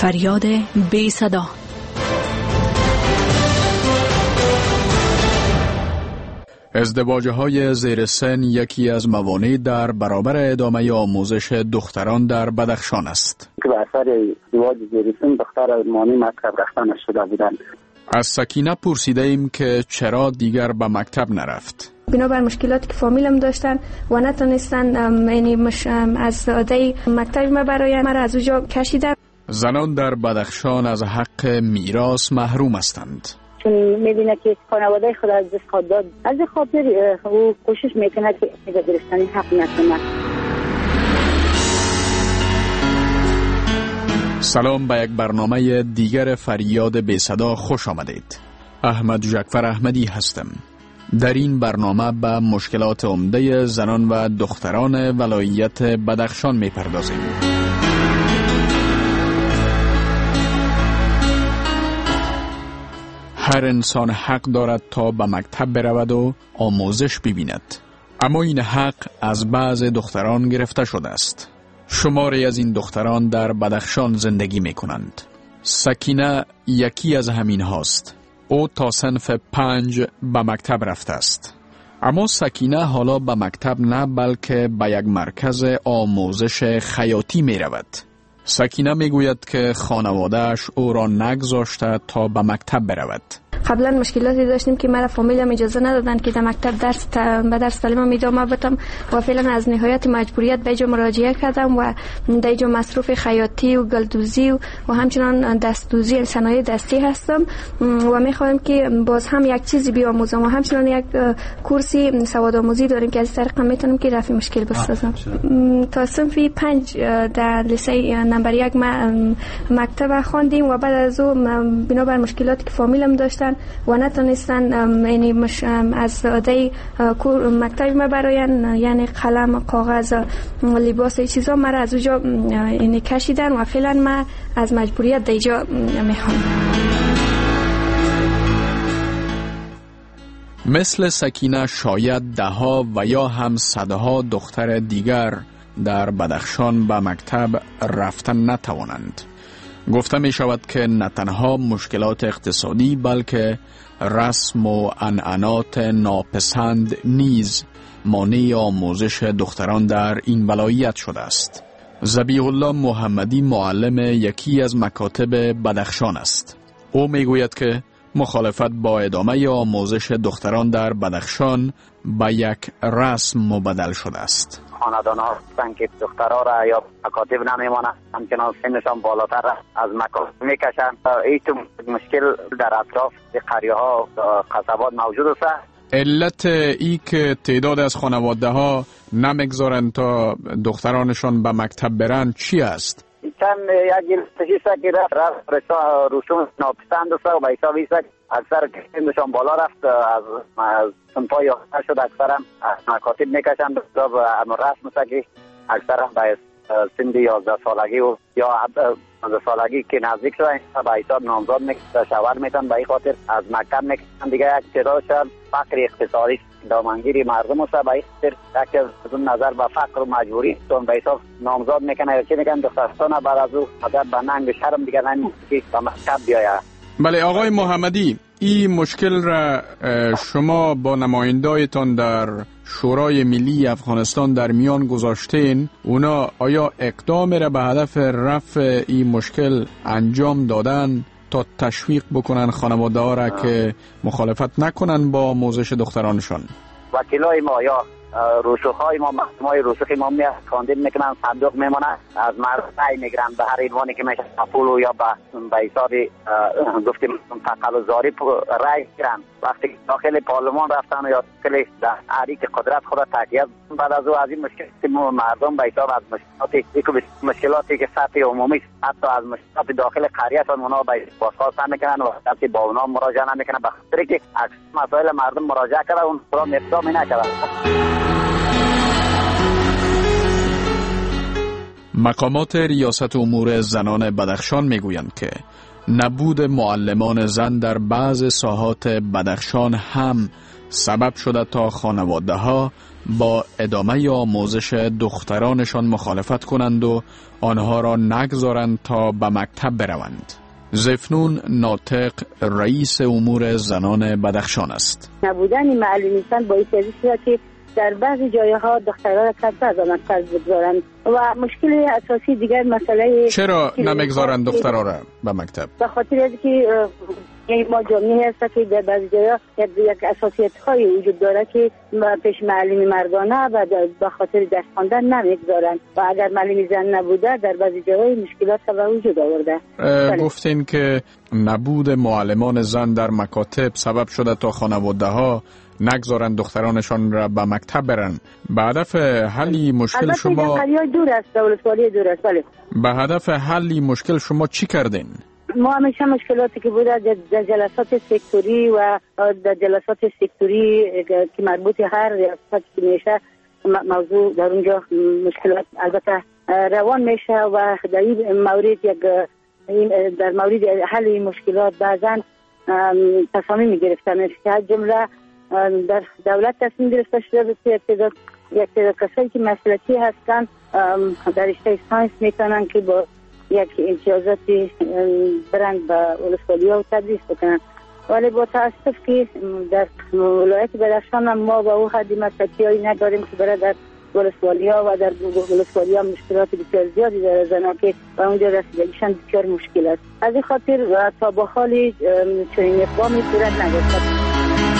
فریاد بی صدا. ازدواج‌های زیر سن یکی از موانع در برابر ادامه آموزش دختران در بدخشان است. که به اثر ازدواج زیر سن دختر مانع مکتب رفتن شده بودند. از سکینه پرسیده ایم که چرا دیگر به مکتب نرفت. بنابر مشکلاتی که فامیلم داشتن و نتونستن یعنی از عده مکتب ما براین مرا از اونجا کشیدن. زنان در بدخشان از حق میراث محروم هستند. چون می‌بینه که خانواده خود از دست خود داد، از خاطر او کوشش میکنه که گرفتن حق نکنه. سلام به یک برنامه دیگر فریاد بی صدا خوش آمدید. احمد جعفر احمدی هستم. در این برنامه به مشکلات عمده زنان و دختران ولایت بدخشان می‌پردازیم. هر انسان حق دارد تا به مکتب برود و آموزش ببیند. اما این حق از بعض دختران گرفته شده است. شماری از این دختران در بدخشان زندگی می کنند. سکینه یکی از همین هاست. او تا صنف 5 به مکتب رفته است. اما سکینه حالا به مکتب نه بلکه به یک مرکز آموزش خیاطی می رود. سکینه می گوید که خانوادهش او را نگذاشته تا به مکتب برود. قبلا مشکلاتی داشتیم که مرا فامیلم اجازه ندادن که در مکتب به درس تعلیمم ادامه بدم و فعلا از نهایت مجبوریت به اینجا مراجعه کردم و در اینجا مصروف خیاطی و گلدوزی و همچنان دستدوزی صنایع دستی هستم و میخوایم که باز هم یک چیزی بیاموزم و همچنان یک کورسی سوادآموزی داریم که از طریق میتونم که رفع مشکل بسازم. تا صنف 5 در لیسه نمبر 1 مکتب خواندیم و بعد از او بنابر مشکلاتی که فامیلم داشتن و نتونستن یعنی از عده مکتب ما براین یعنی قلم، کاغذ، لباس چیزا مرا از اونجا یعنی کشیدن و فعلا من از مجبوریت دیجا میخوام. مثل سکینه شاید دهها و یا هم صدها دختر دیگر در بدخشان به مکتب رفتن نتوانند. گفته می شود که نه تنها مشکلات اقتصادی بلکه رسم و عنعنات ناپسند نیز مانع آموزش دختران در این ولایت شده است. ذبیح الله محمدی معلم یکی از مکاتب بدخشان است. او می گوید که مخالفت با ادامه آموزش دختران در بدخشان به یک رسم مبدل شده است. خاندان‌ها هستن که دخترها را یا مکاتب نمیمانند، همچنان سنشان بالاتر از مکاتب میکشند. این مشکل در اطراف قریه‌ها قصبات موجود است. علت ای که تعداد از خانواده ها نمیگذارند تا دخترانشان به مکتب برند چی است؟ چند یک علتشی که رفت رسوم ناپسند است و به حساب ایست اکثر سنشان بالا رفت از سنفای یافته شد اکثر هم مکاتب میکشند و رسم است که اکثر هم به سن 11 سالگی و یا 12 سالگی که نزدیک شدن به حساب نامزاد میکنند شوهر میتن به این خاطر از مکتب میکنند. دیگه یک تعدادشان فقر اقتصادی دامنگیری مردم است به این خاطر یک از اون نظر به فقر و مجبوری تون به حساب نامزاد میکنه یا چی میکنن دخترستان بعد از او عادت به ننگ شرم دیگه نمیشه که به مکتب بیاید. بله آقای محمدی، این مشکل را شما با نمایندایتان در شورای ملی افغانستان در میان گذاشتین. اونا آیا اقدام را به هدف رفع این مشکل انجام دادن تا تشویق بکنن خانواده ها را که مخالفت نکنن با آموزش دخترانشان؟ وکیلای ما یا رسوخ‌های ما محکمه‌های رسوخی ما کاندید میکنن، صندوق میمونه، از مردم رای میگیرن به هر عنوانی که میشه پول یا به حساب گفتیم تقلزاری رای میگیرن. وقتی داخل پارلمان رفتن یا داخل حریک قدرت خود تکیه بعد از او از این مشکلاتی مردم به حساب از مشکلاتی که سطح عمومی حتی از مشکلات داخل قریه‌شان اونا به بازخواست نمیکنن و وقتی با اونا مراجعه نمیکنن به خاطر که اکثر مسائل مردم مراجعه کرده اون را اقدام نکردن. مقامات ریاست امور زنان بدخشان میگویند که نبود معلمان زن در بعض ساحات بدخشان هم سبب شده تا خانواده ها با ادامه آموزش دخترانشان مخالفت کنند و آنها را نگذارند تا به مکتب بروند. زفنون ناطق رئیس امور زنان بدخشان است. نبودن معلمیستان باعث شده که در بعضی جایها دخترها را کمتر از مکتب بگذارند و مشکل اساسی دیگر مسئله چرا نمیگذارند دخترها را به مکتب؟ به خاطر اینکه ما جامعه هست که در بعضی جاها یک اساسیت های وجود داره که پیش معلمی مردانه و به خاطر درس خواندن نمیگذارند و اگر معلمی زن نبوده در بعضی جاهای مشکلات به وجود آورده. گفتین که نبود معلمان زن در مکاتب سبب شده تا خانواده ها نگذارند دخترانشان را به مکتب برن. به هدف حلی مشکل شما دور است، ولسوالی دور است. بله. به هدف حلی مشکل شما چی کردین؟ ما همیشه مشکلاتی که بوده در جلسات سکتوری و در جلسات سکتوری که مربوط هر ریاست که میشه موضوع در اونجا مشکلات البته روان میشه و در این مورد در مورد حل این مشکلات بعضا تصامیم گرفته میشه که از جمله در دولت تصمیم گرفته شده که یک تعداد کسایی که مسلکی هستن در رشته ساینس میتونن که با یک امتیازاتی برند به ولسوالی‌ها و تدریس بکنن، ولی با تاسف که در ولایت بدخشان ما با او حدی مسلکی‌هایی نداریم که برای در ولسوالی‌ها و در ولسوالی‌ها مشکلات بسیار زیادی داره زنها که به اونجا رسیدگیشان بسیار مشکل است. از این خاطر تا با حالی چنین اقدامی صورت نگرفته.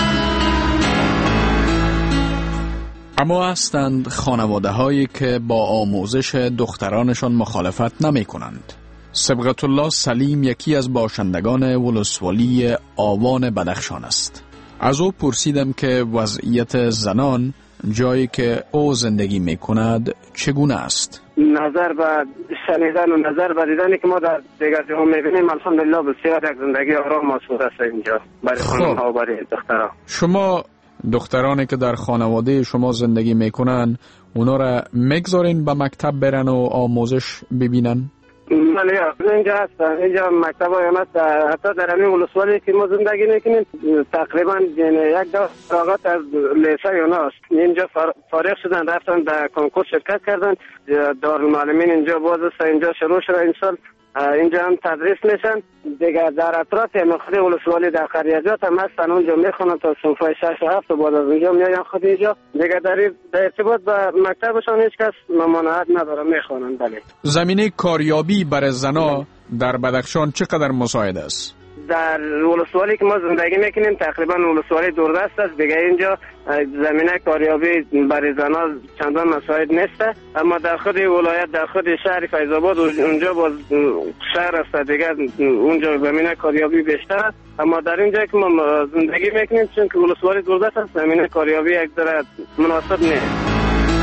اما هستند خانواده هایی که با آموزش دخترانشان مخالفت نمی کنند. سبغت الله سلیم یکی از باشندگان ولسوالی آوان بدخشان است. از او پرسیدم که وضعیت زنان جایی که او زندگی می کند چگونه است؟ نظر به شنیدن و نظر به دیدنی که ما در دیگر جاها میبینیم الحمدلله بسیار یک زندگی آرام آسوده است اینجا برای خانم‌ها و برای دخترها. شما دخترانی که در خانواده شما زندگی میکنن اونا را میگذارین به مکتب برن و آموزش ببینن؟ بله، اینجا هست، اینجا مکتب های هست. حتی در همین ولسوالی که ما زندگی میکنیم تقریبا یک دو فراغت از لیسه یوناست. اینجا فارغ شدن رفتن در کنکور شرکت کردن، دارالمعلمین اینجا باز است، اینجا شروع شده این سال اینجا هم تدریس میشن دیگه. در اطراف مخدی ولسوالی در قریجات هم هستن، اونجا میخونن تا صنفای 6 و 7 و بعد از اونجا میاین خود اینجا دیگه. در ارتباط به مکتبشان هیچ کس ممانعت نداره، میخونن. بله. زمینه کاریابی برای زنا در بدخشان چقدر مساعد است؟ در ولسوالی که ما زندگی میکنیم تقریبا ولسوالی دوردست است دیگه، اینجا زمینه کاریابی برای زنها چندان مساعد نیست، اما در خود ولایت در خود شهر فیض آباد اونجا باز شهر است دیگه، اونجا زمینه کاریابی بیشتر است. اما در اینجا که ما زندگی میکنیم چون که ولسوالی دوردست است زمینه کاریابی یک ذره مناسب نیست.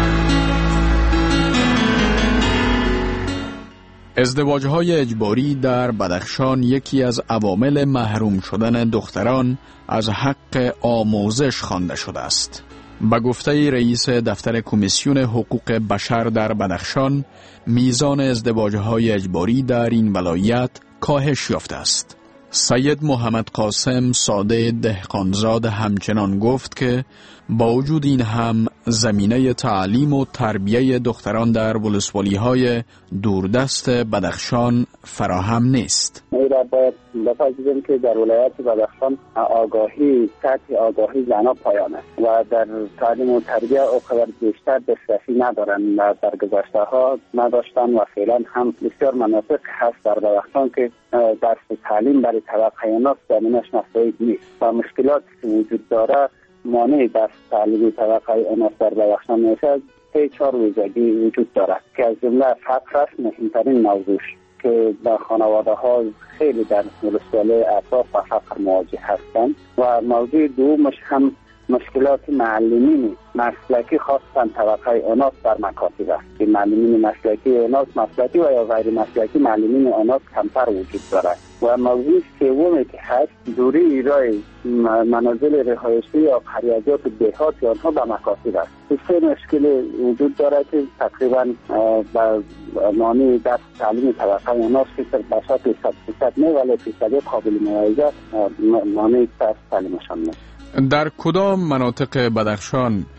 ازدواج‌های اجباری در بدخشان یکی از عوامل محروم شدن دختران از حق آموزش خوانده شده است. به گفته رئیس دفتر کمیسیون حقوق بشر در بدخشان، میزان ازدواج‌های اجباری در این ولایت کاهش یافته است. سید محمد قاسم ساده دهقانزاد همچنان گفت که با وجود این هم زمینه تعلیم و تربیه دختران در ولسوالی‌های دوردست بدخشان فراهم نیست. این را باید بپذیریم که در ولایت بدخشان آگاهی، سطح آگاهی زنها پایان است و در تعلیم و تربیه اونقدر بیشتر دسترسی ندارن و در گذشته ها نداشتن و فعلا هم بسیار مناطق هست در بدخشان که درس تعلیم برای طبقه ناس زمینش مساعد نیست و مشکلات که وجود داره مانع درس تعلیمی طبقه اناس در بدخشان میشه. 3-4 ویژگی وجود دارد که از جمله فقر است مهمترین موضوع که در خانواده ها خیلی در ولسوالی اطراف و فقر مواجه هستند و موضوع دومش هم مشکلات معلمین مسلکی خاصا طبقه اناس در مکاتب است که معلمین مسلکی اناس مسلکی و یا غیر مسلکی معلمین اناس کمتر وجود دارد و موضوع سومی که هست دوری ایرای منازل رهایشی یا قریجات دهات آنها به مکاتب است. سه مشکل وجود دارد که تقریبا به معنی در تعلیم طبقه اناس که به شکل 100% نه ولی فیصدی قابل ملاحظه معنی تعلیمشان نیست. در کدام مناطق بدخشان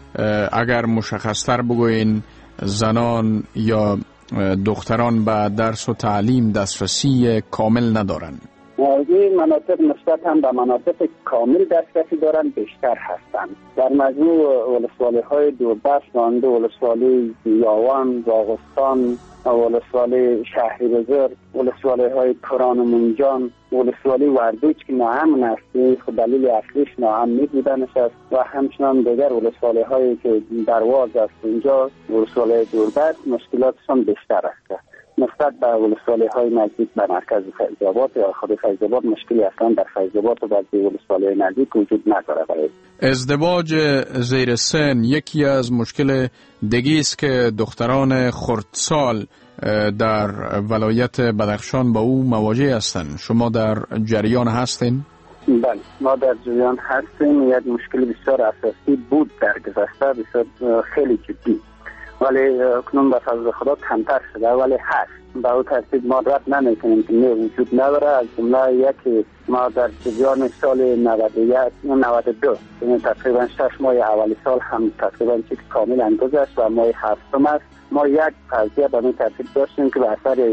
اگر مشخصتر بگوین زنان یا دختران به درس و تعلیم دسترسی کامل ندارند؟ این مناطق نسبت هم به مناطق کامل دسترسی دارند بیشتر هستند. در مجموع ولسوالی های دوردست مانده ولسوالی یاوان، راغستان، ولسوالی شهری بزرگ، ولسوالی های کران و منجان، ولسوالی وردوچ که ناامن است، خود دلیل اصلیش ناامنی بودنش است و همچنان دیگر ولسوالی هایی که درواز است اینجا ولسوالی دوردست مشکلاتشان بیشتر است. نسبت به ولسوالی های نزدیک به مرکز فیض‌آباد یا خود فیض‌آباد مشکلی اصلا در فیض‌آباد و بعضی ولسوالی نزدیک وجود نداره. ازدواج زیر سن یکی از مشکل دیگه است که دختران خردسال در ولایت بدخشان با او مواجه هستند. شما در جریان هستین؟ بله، ما در جریان هستیم. یک مشکل بسیار اساسی بود در گذشته، بسیار خیلی جدی، ولی اکنون به فضل خدا کمتر شده، ولی هست. به او ترتیب ما رد نمیکنیم که وجود نداره. از جمله یکی ما در جریان سال 92 یعنی تقریبا 6 ماه اولی سال هم تقریبا چیز کاملا گذشت و ماه هفتم است. ما یک قضیه به این ترتیب داشتیم که به اثر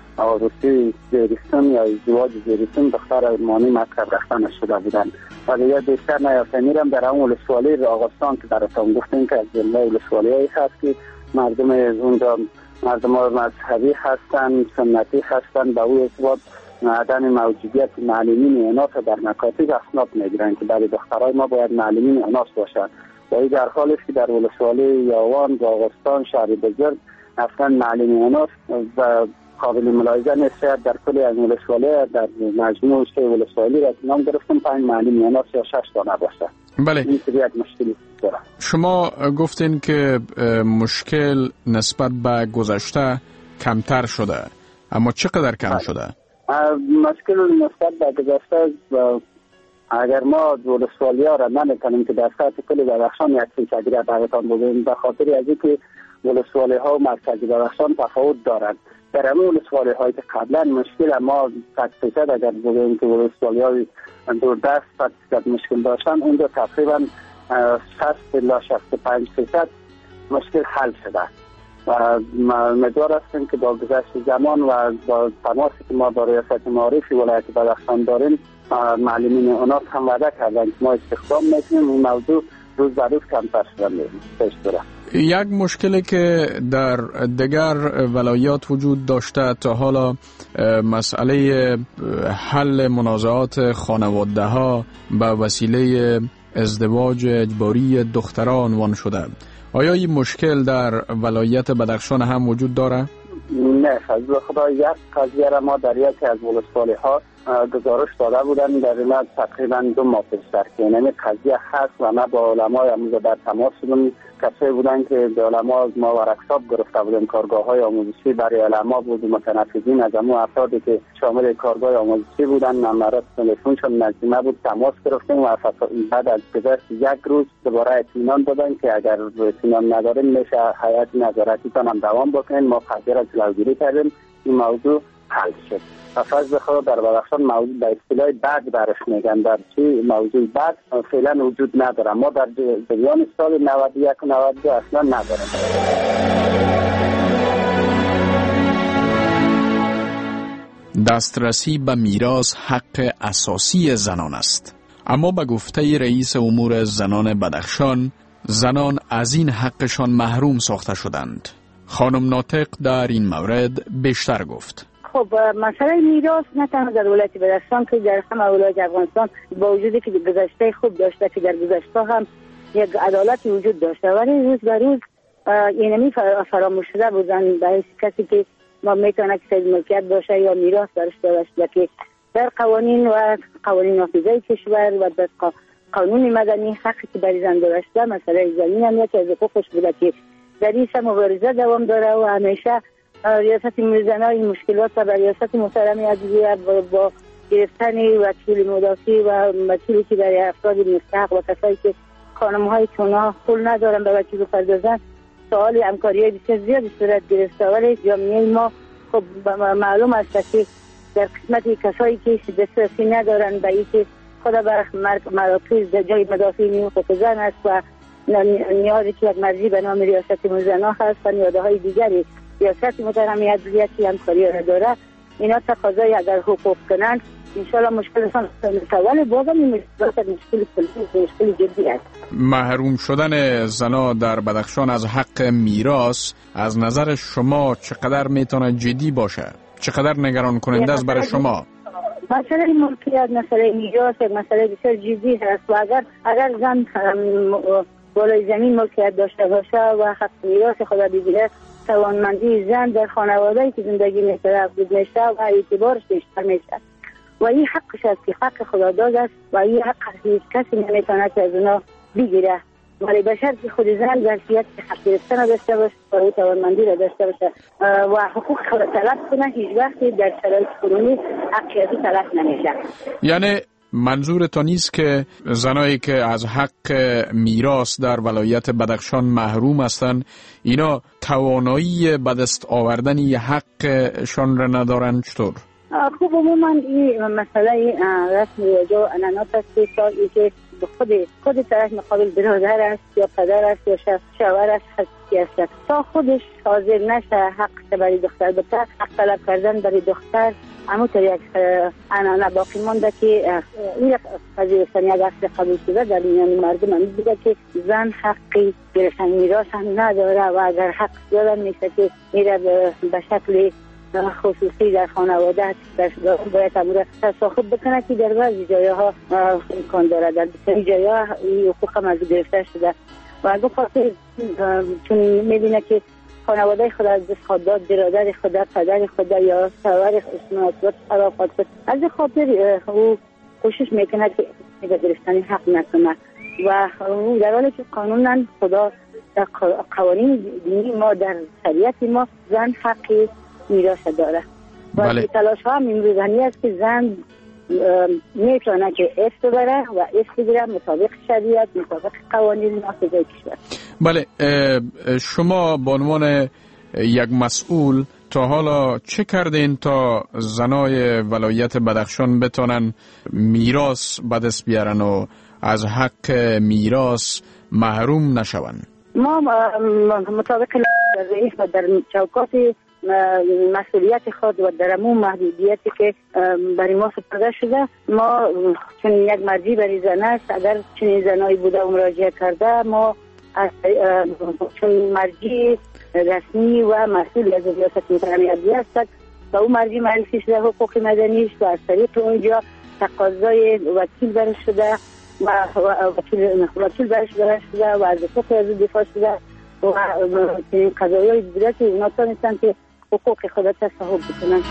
عروسی زیرستون یا ازدواج زیرستون دختر ارمانی مکتب رفتن شده بودند و دیگه بیشتر نیافته. میرم در اون ولسوالی راغستان که براتون گفتیم که از جمله ولسوالی‌هایی هست که مردم اونجا مردم مذهبی هستند، سنتی هستند، به او ارتباط عدم موجودیت معلمین اناث در مکاتب اسناد میگیرند که برای دخترای ما باید معلمین اناث باشند و این در حالی است که در ولسوالی یاوان، راغستان، شهری بزرگ اصلا معلمین اناث و قابل ملاحظه نیست. شاید در کل از ولسوالی در مجموع سه ولسوالی را نام گرفتم 5 معلم اناث یا 6 دانه باشه. بله. این یک مشکلی داره. شما گفتین که مشکل نسبت به گذشته کمتر شده، اما چقدر کم شده؟ مشکل نسبت به گذشته اگر ما ولسوالی ها را نمی‌کنیم که در سطح کل بدخشان یک فیصدی را براتان بگوییم، به خاطر از اینکه ولسوالی ها و مرکزی بدخشان تفاوت دارند. در همه ولسوالی هایی که قبلا مشکل ما 100% اگر بگوییم که ولسوالی های دوردست 100% مشکل داشتن، اونجا تقریبا 60 الی 65% مشکل حل شده و امیدوار هستیم که با گذشت زمان و با تماسی که ما با ریاست معارف ولایت بدخشان داریم، معلمین اناث هم وعده کردن که ما استخدام میکنیم، این موضوع روز به روز کمتر شده میشه. یک مشکلی که در دیگر ولایات وجود داشته تا حالا مسئله حل منازعات خانواده ها به وسیله ازدواج اجباری دختران وان شده. آیا این مشکل در ولایت بدخشان هم وجود داره؟ نه، فضل خدا یک قضیه را ما در یکی از ولسوالی ها گزارش داده بودن در این تقریبا 2 ماه پیشتر که این قضیه هست و ما با علمای امروز در تماس بودیم. کسایی بودن که به علما ما ورکشاپ گرفته بودیم، کارگاه های آموزشی برای علما بود، متنفذین از همون افرادی که شامل کارگاه آموزشی بودن نمرات تلفنشون نزدیمه بود تماس گرفتیم و بعد از گذشت 1 روز دوباره اطمینان دادن که اگر اطمینان نداریم میشه هیئت نظارتی هم دوام بکنین. ما قضیه را جلوگیری کردیم، این موضوع حل شد. فضل خدا در بدخشان موضوع به اصطلاح بد برش میگن، در چی موضوع بد فعلا وجود نداره. ما در جریان سال 91 و 92 اصلا نداریم. دسترسی به میراث حق اساسی زنان است، اما به گفته رئیس امور زنان بدخشان، زنان از این حقشان محروم ساخته شدند. خانم ناطق در این مورد بیشتر گفت. خب مسئله میراث نه تنها در ولایت بدخشان که در همه ولایت افغانستان با وجودی که گذشته خوب داشته که در گذشته هم یک عدالتی وجود داشته، ولی روز به روز اینمی فراموش شده بودن به کسی که ما میتونه که ملکیت باشه یا میراث درش داشته که در قوانین و قوانین نافذه کشور و در قانون مدنی حقی که برای زن داشته مسئله زمین هم یکی از حقوقش بوده که در این مبارزه دوام داره و همیشه ریاست زنای مشکلات و ریاست محترم عزیزی با گرفتن وکیل مدافع و وکیلی که برای افراد مستحق و کسایی که خانم‌های چونا پول ندارن به وکیل بپردازن سوال همکاری بسیار زیادی صورت گرفته، ولی جامعه ما خب معلوم است که در قسمت کسایی که دسترسی ندارن به اینکه خدا بر مراکز در جای مدافع حقوق زن است و نیازی که یک مرجع به نام ریاست زنان هست و نیازهای دیگری ریاست محترم عدلیتی همکاری را داره. اینا تقاضای اگر حقوق کنند انشالله مشکلشان سوال بازم این مشکل جدی است. محروم شدن زنا در بدخشان از حق میراث از نظر شما چقدر میتونه جدی باشه؟ چقدر نگران کننده است برای شما؟ مسئله ملکیت، مسئله میراث مسئله بسیار جدی هست و اگر زن بالای زمین ملکیت داشته باشه و حق میراث خدا بگیره، توانمندی زن در خانواده‌ای که زندگی می‌کنه افزود میشه و اعتبارش بیشتر میشه و این حقش است که حق خداداد است و این حق هیچ کسی نمیتونه که از اونا بگیره، ولی به شرطی خود زن ظرفیت حق گرفتن داشته باشه و توانمندی را داشته باشه و حقوق خود طلب کنه. هیچ وقتی در شرایط کنونی حقیقی طلب نمیشه. یعنی منظور تو نیست که زنایی که از حق میراث در ولایت بدخشان محروم هستند اینا توانایی به دست آوردن حقشان را ندارند؟ چطور؟ خوب عموما این مسئله رسم و انانات است که خود طرف مقابل برادر است یا پدر است یا شوهر است هستی است تا خودش حاضر نشه حق برای دختر بده، حق طلب کردن برای دختر همونطور یک انانه باقی مانده که این پذیرفتن یک اصل قبول شده در میان مردم هم دیده که زن حقی گرفتن میراث هم نداره و اگر حق دادن میشه که میره به شکل خصوصی در خانواده باید امور تصاحب بکنه که در بعضی جایها امکان داره، در بسیاری جایها این حقوق هم از گرفته شده و دو خاطر چون میبینه که خانواده خود از دست خود داد، برادر خود، پدر خود یا شوهر خود خرافات خود از خاطر او کوشش میکنه که به گرفتن حق نکنه و در حالی که قانونا خدا در قوانین دینی ما در شریعت ما زن حقی میراث داره و بله. تلاش ها امروزانی است که زن میتونه که ارث ببره و ارث بگیره مطابق شریعت، مطابق قوانین نافذه کشور. بله، شما به عنوان یک مسئول تا حالا چه کردین تا زنای ولایت بدخشان بتونن میراث به دست بیارن و از حق میراث محروم نشون؟ ما مطابق رئیس و در چوکات مسئولیت خود و در امون محدودیتی که برای ما سپرده شده، ما چون یک مرجع برای زن است، اگر چنین زنایی بوده و مراجعه کرده، ما چون مرجع رسمی و مسئول از ریاست محترم عدلیه است و اون مرجع معرفی شده حقوق مدنیش و از طریق اونجا تقاضای وکیل برش شده و وکیل برش شده و از حقوق از دفاع شده و این قضایای بوده که اونا تانستن که حقوق خود تصاحب بکنن.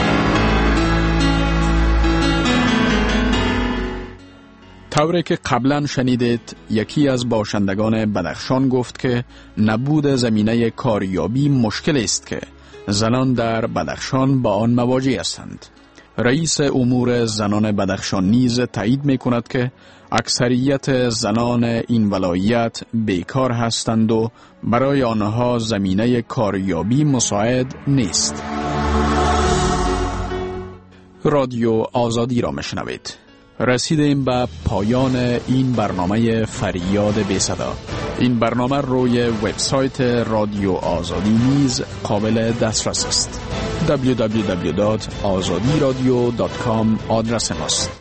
طوری که قبلا شنیدید، یکی از باشندگان بدخشان گفت که نبود زمینه کاریابی مشکل است که زنان در بدخشان با آن مواجه هستند. رئیس امور زنان بدخشان نیز تایید می کند که اکثریت زنان این ولایت بیکار هستند و برای آنها زمینه کاریابی مساعد نیست. رادیو آزادی را میشنوید. رسیدیم به پایان این برنامه فریاد بی صدا. این برنامه روی وبسایت رادیو آزادی نیز قابل دسترس است. www.azadiradio.com آدرس ماست.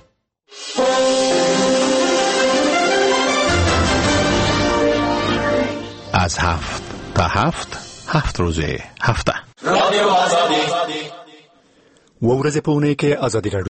از 7 تا 7 روز هفته. رادیو آزادی. و ورځې په اونۍ کې ازادي